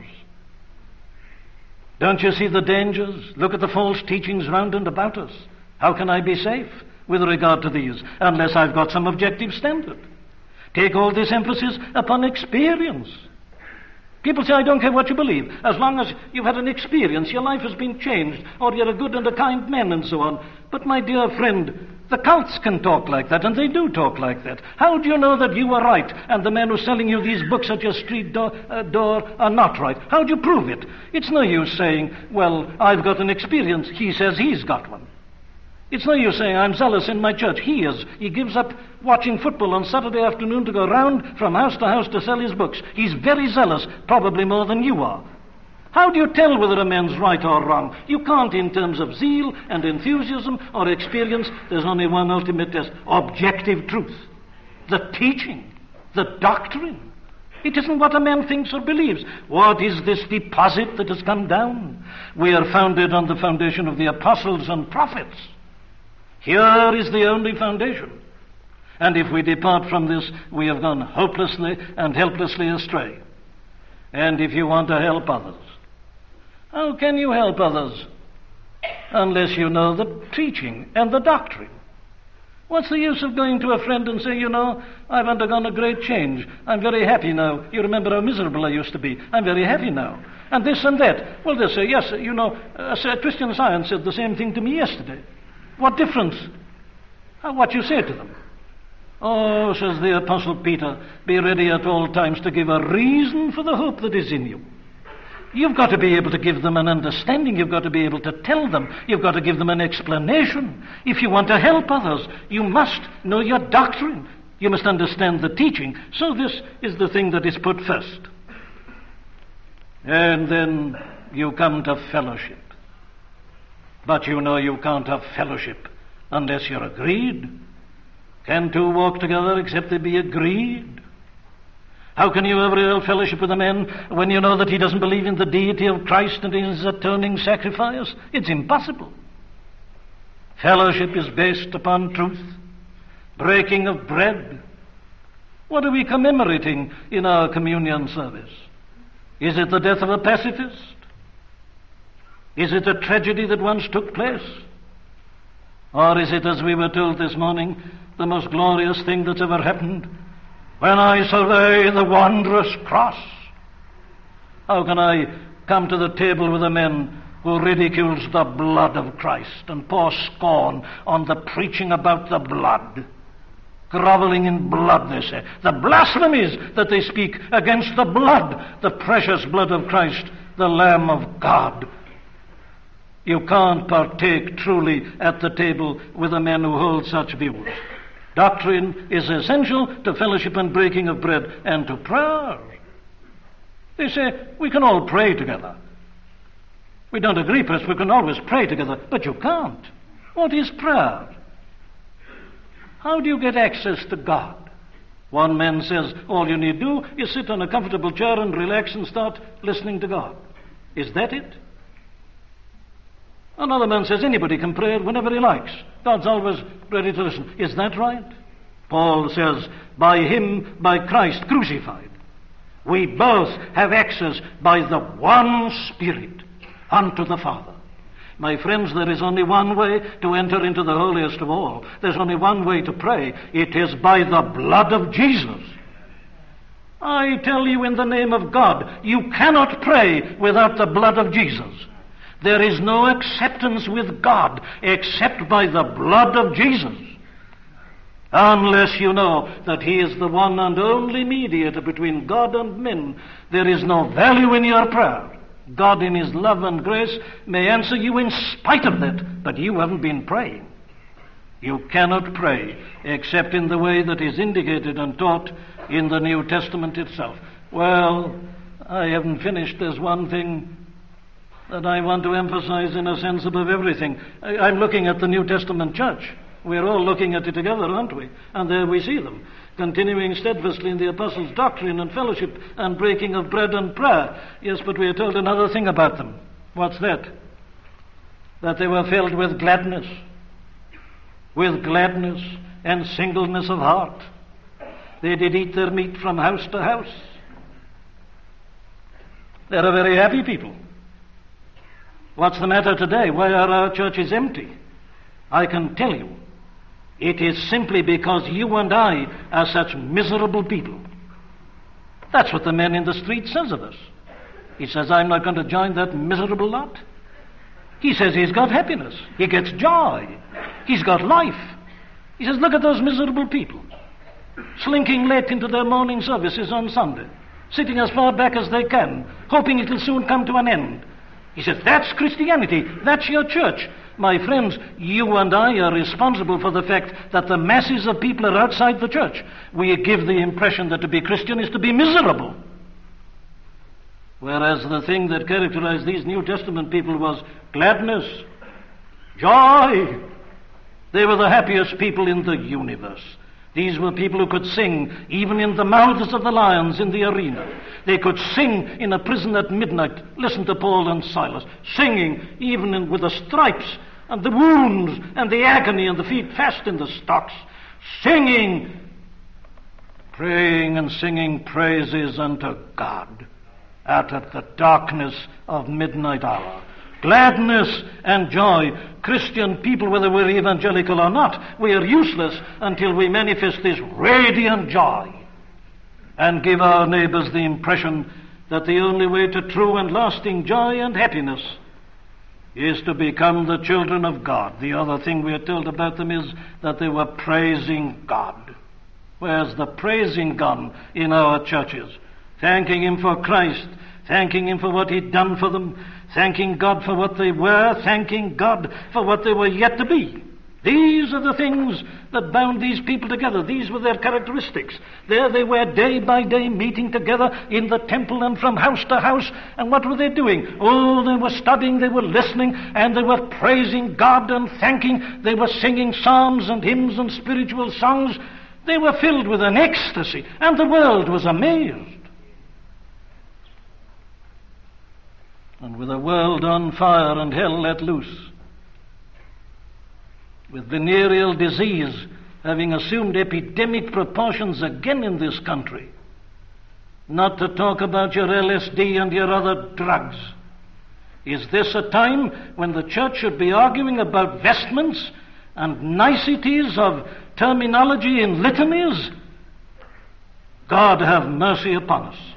Don't you see the dangers? Look at the false teachings round and about us. How can I be safe with regard to these unless I've got some objective standard? Take all this emphasis upon experience. People say, I don't care what you believe. As long as you've had an experience, your life has been changed, or you're a good and a kind man, and so on. But my dear friend, the cults can talk like that, and they do talk like that. How do you know that you are right, and the man who's selling you these books at your street door are not right? How do you prove it? It's no use saying, well, I've got an experience. He says he's got one. It's no use saying, I'm zealous in my church. He is. He gives up watching football on Saturday afternoon to go round from house to house to sell his books. He's very zealous, probably more than you are. How do you tell whether a man's right or wrong? You can't in terms of zeal and enthusiasm or experience. There's only one ultimate test, objective truth. The teaching, the doctrine. It isn't what a man thinks or believes. What is this deposit that has come down? We are founded on the foundation of the apostles and prophets. Here is the only foundation. And if we depart from this, we have gone hopelessly and helplessly astray. And if you want to help others, how can you help others unless you know the teaching and the doctrine? What's the use of going to a friend and saying, you know, I've undergone a great change. I'm very happy now. You remember how miserable I used to be. I'm very happy now. And this and that. Well, they say, yes, you know, Christian Science said the same thing to me yesterday. What difference? What you say to them? Oh, says the Apostle Peter, be ready at all times to give a reason for the hope that is in you. You've got to be able to give them an understanding. You've got to be able to tell them. You've got to give them an explanation. If you want to help others, you must know your doctrine. You must understand the teaching. So this is the thing that is put first. And then you come to fellowship. But you know you can't have fellowship unless you're agreed. Can two walk together except they be agreed? How can you ever have fellowship with a man when you know that he doesn't believe in the deity of Christ and in his atoning sacrifice? It's impossible. Fellowship is based upon truth, breaking of bread. What are we commemorating in our communion service? Is it the death of a pacifist? Is it a tragedy that once took place? Or is it, as we were told this morning, the most glorious thing that's ever happened? when I survey the wondrous cross? How can I come to the table with the men who ridicules the blood of Christ and pour scorn on the preaching about the blood? Groveling in blood, they say. The blasphemies that they speak against the blood, the precious blood of Christ, the Lamb of God. You can't partake truly at the table with the men who hold such views. Doctrine is essential to fellowship and breaking of bread and to prayer. They say, we can all pray together. We don't agree, perhaps we can always pray together, but you can't. What is prayer? How do you get access to God? One man says, all you need do is sit on a comfortable chair and relax and start listening to God. Is that it? Another man says, anybody can pray whenever he likes. God's always ready to listen. Is that right? Paul says, by him, by Christ crucified, we both have access by the one Spirit unto the Father. My friends, there is only one way to enter into the holiest of all. There's only one way to pray. It is by the blood of Jesus. I tell you in the name of God, you cannot pray without the blood of Jesus. There is no acceptance with God except by the blood of Jesus. Unless you know that He is the one and only mediator between God and men, there is no value in your prayer. God in His love and grace may answer you in spite of that, but you haven't been praying. You cannot pray except in the way that is indicated and taught in the New Testament itself. Well, I haven't finished. There's one thing that I want to emphasize in a sense above everything. I'm looking at the New Testament church. We're all looking at it together, aren't we? And there we see them, continuing steadfastly in the apostles' doctrine and fellowship and breaking of bread and prayer. Yes, but we are told another thing about them. What's that? That they were filled with gladness and singleness of heart. They did eat their meat from house to house. They're a very happy people. What's the matter today? Why are our churches empty? I can tell you, it is simply because you and I are such miserable people. That's what the man in the street says of us. He says, I'm not going to join that miserable lot. He says he's got happiness. He gets joy. He's got life. He says, look at those miserable people, slinking late into their morning services on Sunday, sitting as far back as they can, hoping it'll soon come to an end. He says, that's Christianity. That's your church. My friends, you and I are responsible for the fact that the masses of people are outside the church. We give the impression that to be Christian is to be miserable. Whereas the thing that characterized these New Testament people was gladness, joy. They were the happiest people in the universe. These were people who could sing even in the mouths of the lions in the arena. They could sing in a prison at midnight. Listen to Paul and Silas, singing even with the stripes and the wounds and the agony and the feet fast in the stocks, singing, praying and singing praises unto God out of the darkness of midnight hour. Gladness and joy. Christian people, whether we're evangelical or not, we are useless until we manifest this radiant joy and give our neighbors the impression that the only way to true and lasting joy and happiness is to become the children of God. The other thing we are told about them is that they were praising God. Where's the praising gone in our churches? Thanking Him for Christ, thanking Him for what He'd done for them, thanking God for what they were, thanking God for what they were yet to be. These are the things that bound these people together. These were their characteristics. There they were day by day meeting together in the temple and from house to house. And what were they doing? Oh, they were studying, they were listening, and they were praising God and thanking. They were singing psalms and hymns and spiritual songs. They were filled with an ecstasy, and the world was amazed. And with a world on fire and hell let loose, with venereal disease having assumed epidemic proportions again in this country, not to talk about your LSD and your other drugs. Is this a time when the church should be arguing about vestments and niceties of terminology in litanies? God have mercy upon us.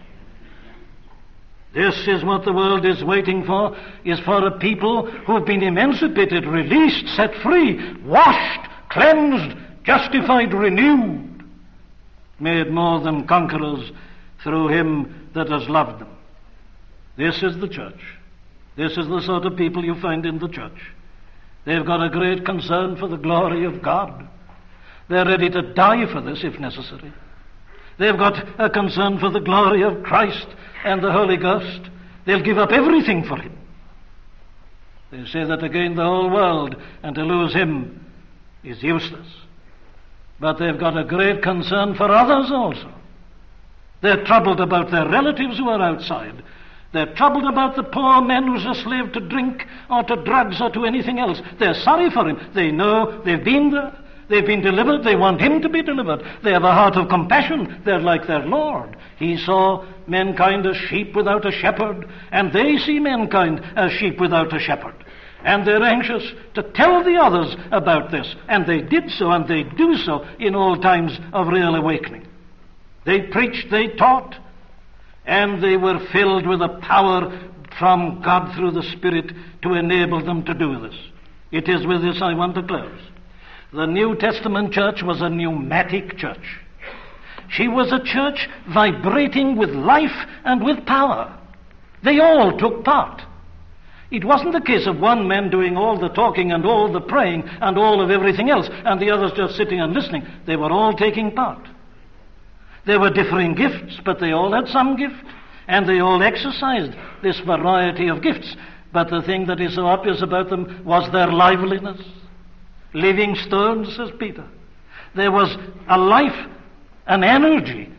This is what the world is waiting for, is for a people who have been emancipated, released, set free, washed, cleansed, justified, renewed, made more than conquerors through him that has loved them. This is the church. This is the sort of people you find in the church. They've got a great concern for the glory of God. They're ready to die for this if necessary. They've got a concern for the glory of Christ and the Holy Ghost. They'll give up everything for him. They say that to gain the whole world and to lose him is useless. But they've got a great concern for others also. They're troubled about their relatives who are outside. They're troubled about the poor man who's a slave to drink or to drugs or to anything else. They're sorry for him. They know they've been there. They've been delivered. They want him to be delivered. They have a heart of compassion. They're like their Lord. He saw mankind as sheep without a shepherd, and they see mankind as sheep without a shepherd. And they're anxious to tell the others about this. And they did so, and they do so in all times of real awakening. They preached, they taught, and they were filled with a power from God through the Spirit to enable them to do this. It is with this I want to close. The New Testament church was a pneumatic church. She was a church vibrating with life and with power. They all took part. It wasn't the case of one man doing all the talking and all the praying and all of everything else, and the others just sitting and listening. They were all taking part. There were differing gifts, but they all had some gift, and they all exercised this variety of gifts. But the thing that is so obvious about them was their liveliness. Living stones, says Peter. There was a life, an energy,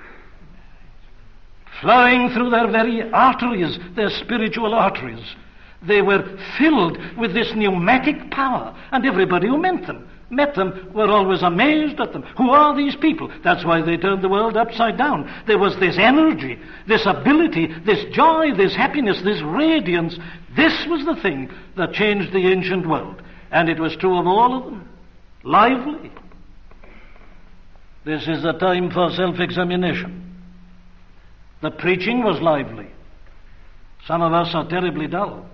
flowing through their very arteries, their spiritual arteries. They were filled with this pneumatic power, and everybody who met them were always amazed at them. Who are these people? That's why they turned the world upside down. There was this energy, this ability, this joy, this happiness, this radiance. This was the thing that changed the ancient world. And it was true of all of them. Lively. This is a time for self-examination. The preaching was lively. Some of us are terribly dull.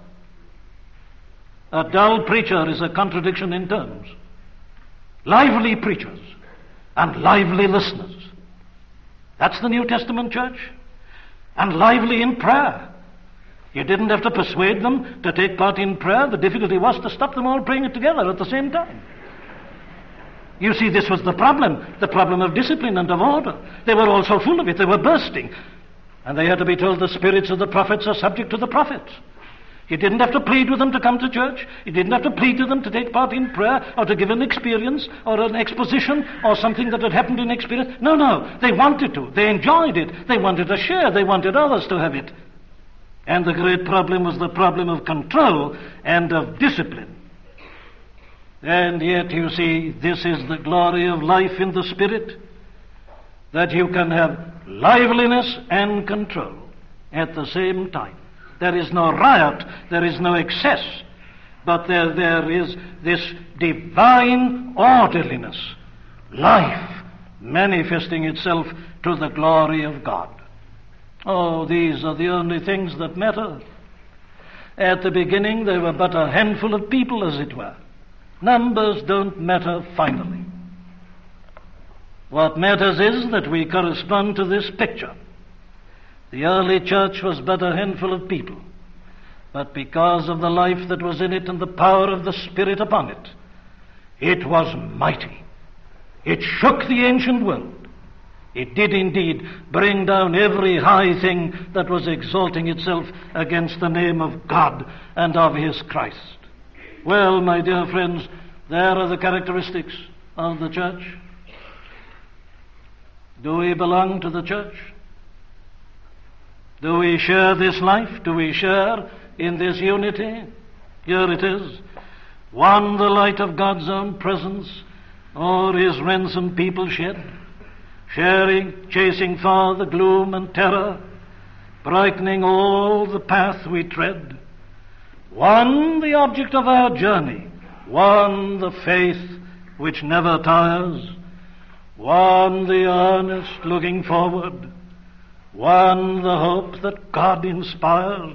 A dull preacher is a contradiction in terms. Lively preachers and lively listeners. That's the New Testament church. And lively in prayer. You didn't have to persuade them to take part in prayer. The difficulty was to stop them all praying it together at the same time. You see, this was the problem of discipline and of order. They were all so full of it, they were bursting. And they had to be told the spirits of the prophets are subject to the prophets. You didn't have to plead with them to come to church. You didn't have to plead to them to take part in prayer or to give an experience or an exposition or something that had happened in experience. No, they wanted to. They enjoyed it. They wanted to share. They wanted others to have it. And the great problem was the problem of control and of discipline. And yet, you see, this is the glory of life in the Spirit, that you can have liveliness and control at the same time. There is no riot, there is no excess, but there is this divine orderliness, life manifesting itself to the glory of God. Oh, these are the only things that matter. At the beginning, they were but a handful of people, as it were. Numbers don't matter finally. What matters is that we correspond to this picture. The early church was but a handful of people, but because of the life that was in it and the power of the Spirit upon it, it was mighty. It shook the ancient world. It did indeed bring down every high thing that was exalting itself against the name of God and of His Christ. Well, my dear friends, there are the characteristics of the church. Do we belong to the church? Do we share this life? Do we share in this unity? Here it is. One, the light of God's own presence, o'er His ransomed people shed, sharing, chasing far the gloom and terror, brightening all the path we tread. One, the object of our journey. One, the faith which never tires. one the earnest looking forward, one the hope that God inspires,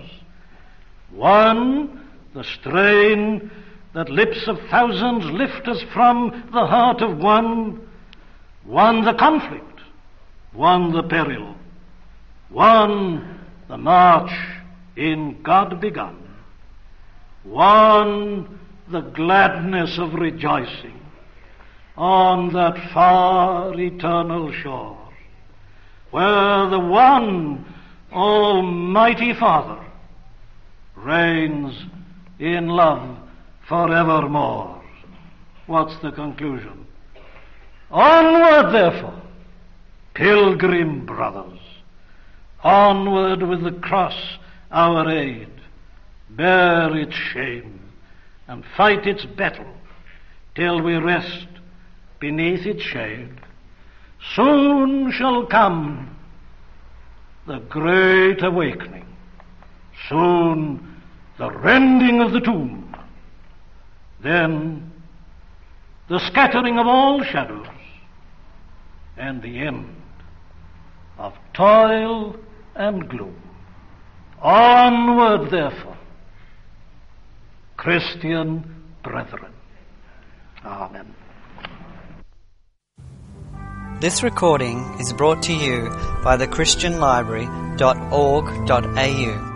one the strain that lips of thousands lift us from the heart of one the conflict, one the peril, one the march in God begun, one the gladness of rejoicing on that far eternal shore, where the one Almighty Father reigns in love forevermore. What's the conclusion? Onward, therefore, pilgrim brothers, onward with the cross our aid, bear its shame and fight its battle till we rest beneath its shade. Soon shall come the great awakening, soon the rending of the tomb, then the scattering of all shadows, and the end of toil and gloom. Onward, therefore, Christian brethren. Amen. This recording is brought to you by thechristianlibrary.org.au.